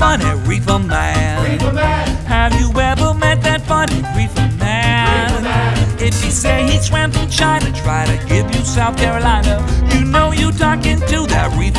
funny reefer man. Have you ever met that funny reefer man? If he say he swam from China, try to give you South Carolina, you know you talking to that reefer